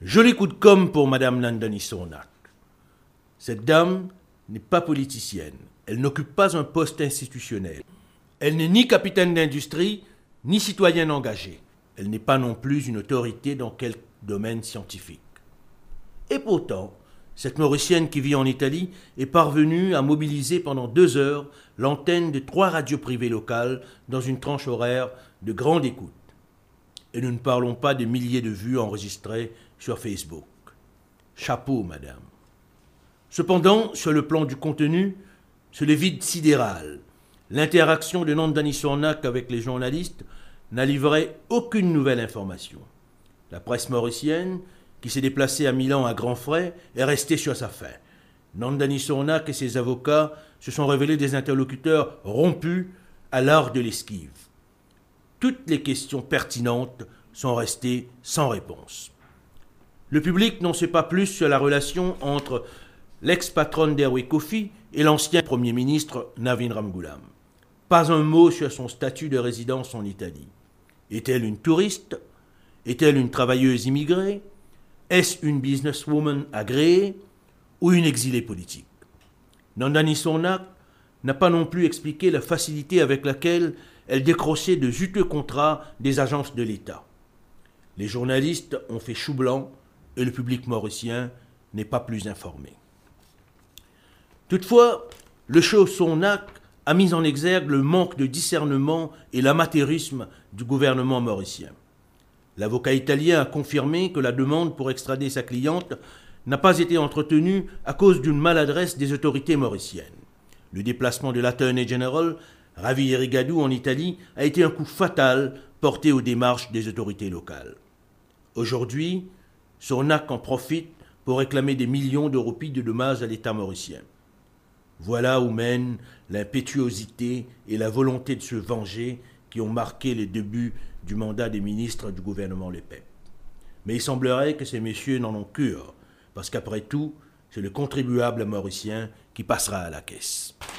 Joli coup de com' pour Madame Nandani Sournak. Cette dame n'est pas politicienne. Elle n'occupe pas un poste institutionnel. Elle n'est ni capitaine d'industrie, ni citoyenne engagée. Elle n'est pas non plus une autorité dans quelque domaine scientifique. Et pourtant, cette Mauricienne qui vit en Italie est parvenue à mobiliser pendant 2 heures l'antenne de 3 radios privées locales dans une tranche horaire de grande écoute. Et nous ne parlons pas des milliers de vues enregistrées sur Facebook. Chapeau, madame. Cependant, sur le plan du contenu, c'est le vide sidéral. L'interaction de Nandani Sournak avec les journalistes n'a livré aucune nouvelle information. La presse mauricienne, qui s'est déplacée à Milan à grands frais, est restée sur sa faim. Nandani Sournak et ses avocats se sont révélés des interlocuteurs rompus à l'art de l'esquive. Toutes les questions pertinentes sont restées sans réponse. Le public n'en sait pas plus sur la relation entre l'ex-patronne d'Airway Coffee et l'ancien Premier ministre Navin Ramgoolam. Pas un mot sur son statut de résidence en Italie. Est-elle une touriste? Est-elle une travailleuse immigrée? Est-ce une businesswoman agréée ou une exilée politique? Nandani Sournak n'a pas non plus expliqué la facilité avec laquelle elle décrochait de juteux contrats des agences de l'État. Les journalistes ont fait chou blanc et le public mauricien n'est pas plus informé. Toutefois, le show Sournak a mis en exergue le manque de discernement et l'amateurisme du gouvernement mauricien. L'avocat italien a confirmé que la demande pour extrader sa cliente n'a pas été entretenue à cause d'une maladresse des autorités mauriciennes. Le déplacement de l'Attorney General, Ravi Erigadou, en Italie, a été un coup fatal porté aux démarches des autorités locales. Aujourd'hui, Sournak en profite pour réclamer des millions de roupies de dommages à l'État mauricien. Voilà où mènent l'impétuosité et la volonté de se venger qui ont marqué les débuts du mandat des ministres du gouvernement Le Pen. Mais il semblerait que ces messieurs n'en ont cure, parce qu'après tout, c'est le contribuable mauricien qui passera à la caisse.